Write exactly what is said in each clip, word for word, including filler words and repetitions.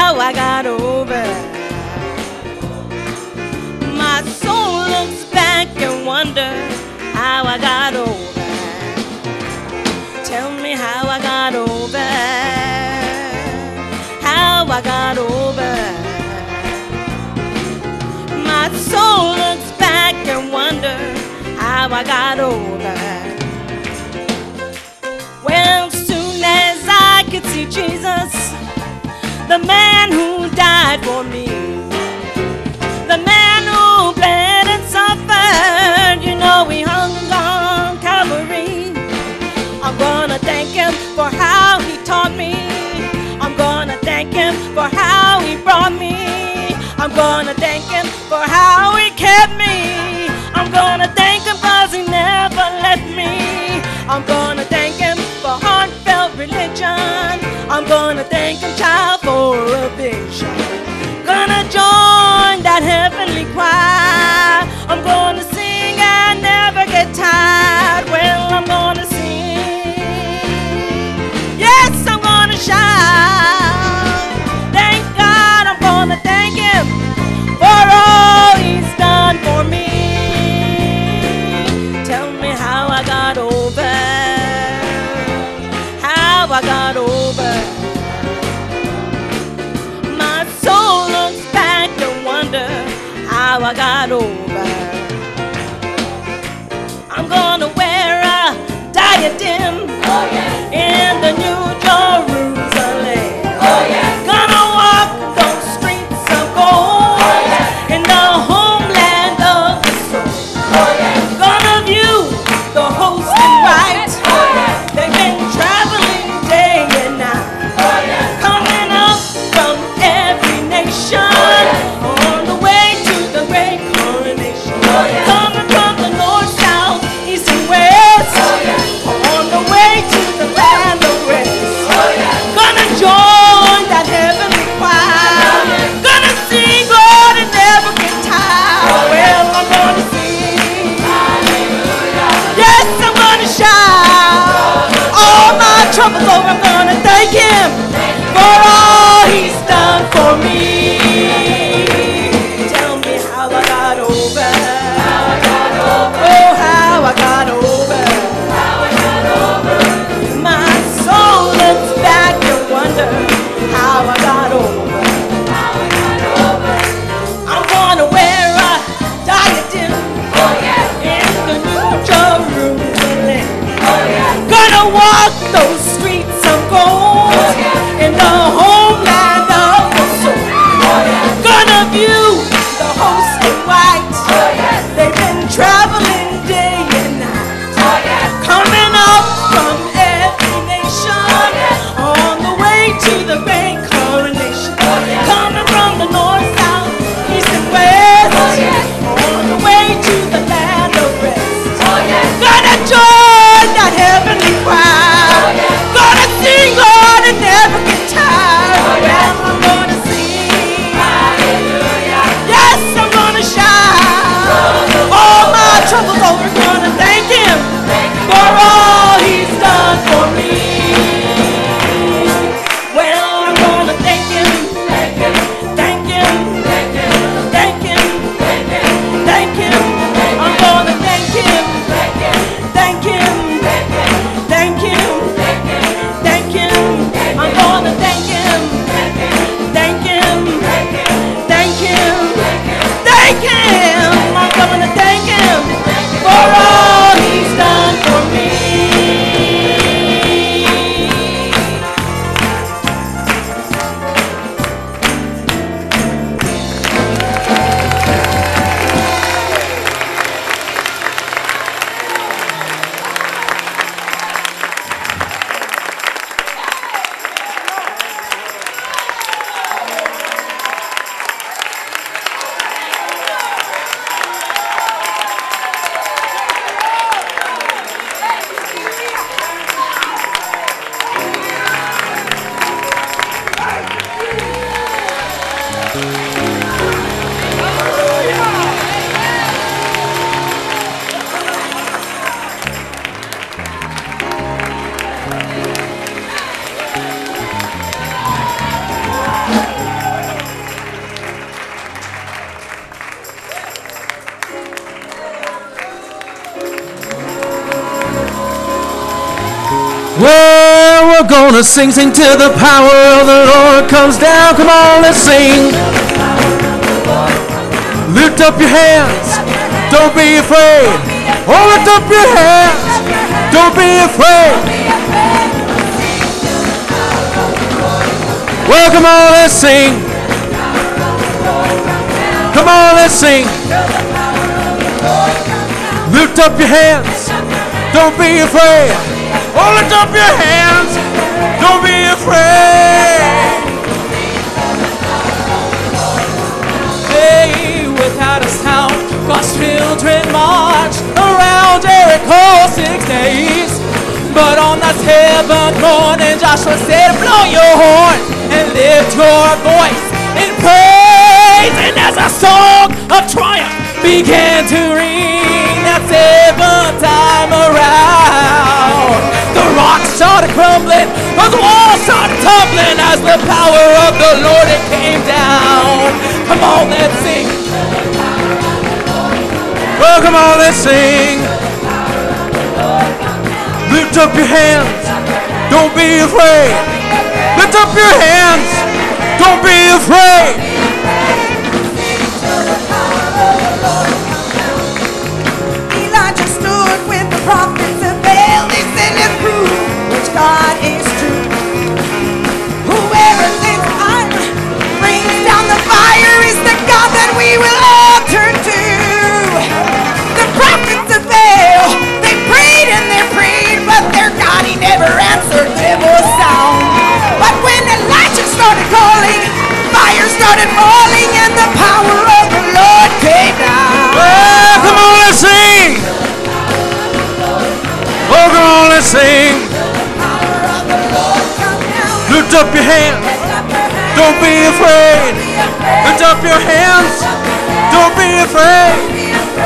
how I got over. My soul looks back and wonders how I got over. Tell me how I got over. How I got over. My soul looks back and wonders how I got over. Well, soon as I could see Jesus, the man who died for me, the man who bled and suffered, you know he hung on Calvary. I'm gonna thank him for how he taught me. I'm gonna thank him for how he brought me. I'm gonna thank him for how he kept me. I'm gonna thank him cause he never left me. I'm gonna thank him for heartfelt religion. I'm gonna thank him, child, for a vision. Gonna join that heavenly choir. I'm gonna sing and never get tired. Well, I'm gonna sing. Yes, I'm gonna shout. Thank God, I'm gonna thank him for all he's done for me. Tell me how I got over. How I got over. My soul looks back and wonder how I got over. I'm gonna wear a diadem, oh, yeah, in the New Jerusalem. Oh, yeah. Gonna walk those streets of gold, oh, yeah, in the homeland of the soul. Oh, yeah. Gonna view the host in white. Oh, yeah. They've been traveling day and night. Oh, yeah. Coming up from every nation. Oh, yeah. On the way to the great coronation. Oh, yeah. Coming from the north, south, east and west. Oh, yeah. On the way to the land of rest. Oh, yeah. Gonna join that heavenly choir. Oh, yeah. Gonna sing, Lord, and never get tired. Oh, well, I'm gonna sing. Hallelujah. Yes, I'm gonna shout. All my troubles over, I'm gonna thank him for all he's done for me. Tell me how I got over. How I got over. Oh, how I got over. How I got over. My soul looks back and wonder how I got over. How I got over. I'm gonna wear a diadem, oh, yeah, in the New Jerusalem. Oh, yeah. Gonna walk those streets of gold, oh, yeah, in the homeland of the soul. Oh, yeah. Gonna view the host in white. Oh, yeah. They've been traveling day and night. Oh, yeah. Coming up from every nation. Oh, yeah. On the way to the great coronation. Oh, yeah. Coming from the north, south, east and west. Oh, yeah. On the way to the land of rest. Oh, yeah. Gonna join that heavenly choir. Oh, yeah. Gonna sing, Lord, and never get tired. Oh, yeah. Well, I'm gonna sing. Hallelujah. Yes, I'm gonna shout. All my troubles over, gonna thank him for all he's done for me. Well, I'm gonna sing, sing till the power of the Lord comes down. Come on, let's sing. Lift up your hands. Don't be afraid. Oh, lift up your hands. Don't be afraid. Well, come on, let's sing. Come on, let's sing. Lift up your hands. Don't be afraid. Oh, lift up your hands. Don't be afraid. Hey, without a sound, God's children marched around Jericho six days. But on that seventh morning, Joshua said, blow your horn and lift your voice in praise. And as a song of triumph began to ring that seventh time around, the rocks started crumbling, the walls started tumbling as the power of the Lord it came down. Come on, let's sing. Well, come on, let's sing. Lift up your hands. Don't be afraid. Lift up your hands. Don't be afraid. Elijah stood with the prophets of Baal. They said, let's prove which God is true. Whoever thinks I'm brings down the fire is the God that we will all turn to. The prophets of Baal, they prayed and they prayed, but their God, he never answered devil's sound. But when Elijah started calling, fire started falling and the power of the Lord came down. Well, come on, let's sing. Oh, come on, let's sing. Lift up your hands. Don't be afraid. Lift up your hands. Don't be afraid.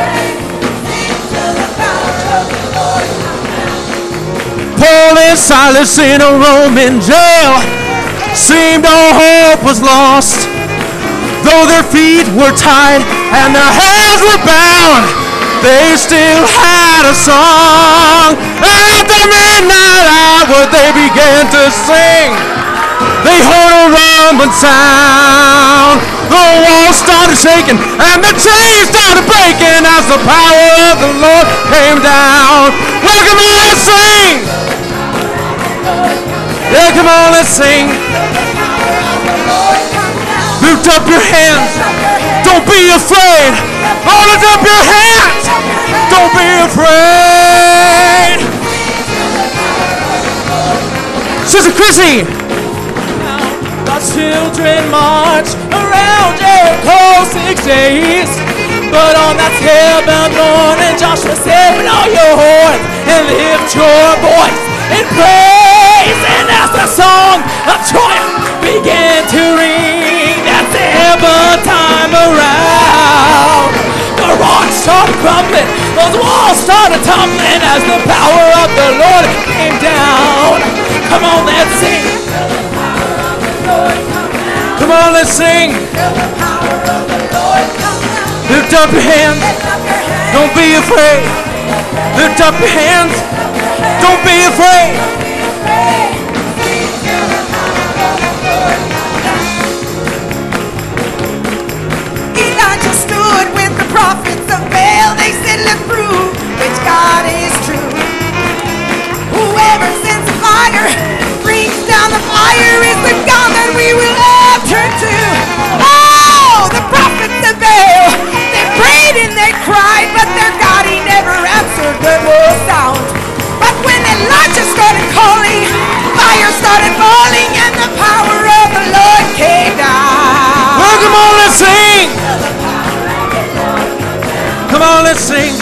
Paul and Silas in a Roman jail, seemed all hope was lost. Though their feet were tied and their hands were bound, they still had a song. And at the midnight hour they began to sing. They heard a rumbling sound. The walls started shaking and the chains started breaking as the power of the Lord came down. Welcome on, let's sing. Yeah, come on, let's sing. Lift up your hands. Don't be afraid. Oh, lift up your hands. Don't be afraid. Sister Chrissy. God's children marched around Jericho six days. But on that seventh morning, Joshua said, blow your horn and lift your voice in praise. And as the song of triumph began to ring that seventh time around, the rocks started crumbling, those walls started tumbling as the power of the Lord came down. Come on, let's sing. Come on, let's sing. Lift up your hands. Don't be afraid. Lift up your hands. Don't be afraid. Elijah stood with the prophets of Baal. They said, let's prove which God is true. Whoever sends fire brings down the fire is the God that we will all turn to. Oh, the prophets of Baal, they prayed and they cried, but their God, he never answered the more sound. But when Elijah started calling, fire started falling and the power of the Lord came down. Well, come on, let's sing. Come on, let's sing.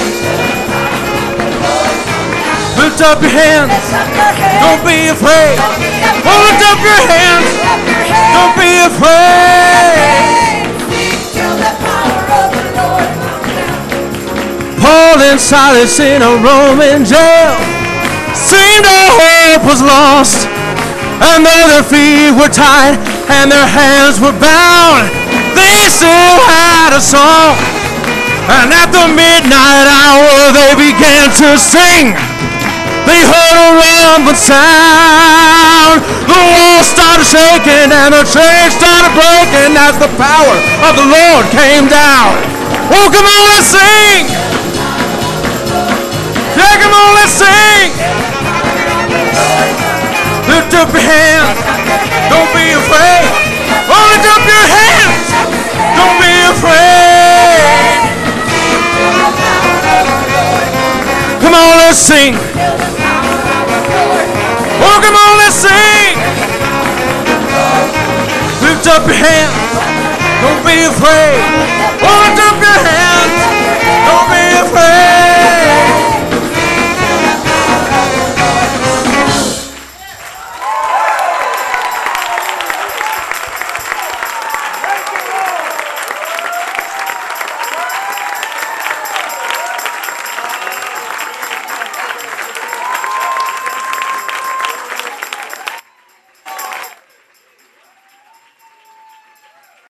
Lift up your hands. Don't be afraid. Oh, lift up your hands. Don't be afraid. Paul and Silas in a Roman jail, seemed all hope was lost. And though their feet were tied and their hands were bound, they still had a song. And at the midnight hour they began to sing. They heard a rumbling sound. The walls started shaking and the chains started breaking as the power of the Lord came down. Oh, come on, let's sing. Yeah, come on, let's sing. Lift up your hands. Don't be afraid. Oh, lift up your hands. Don't be afraid. Come on, let's sing. Oh, come on, let's sing. Lift up your hands. Don't be afraid.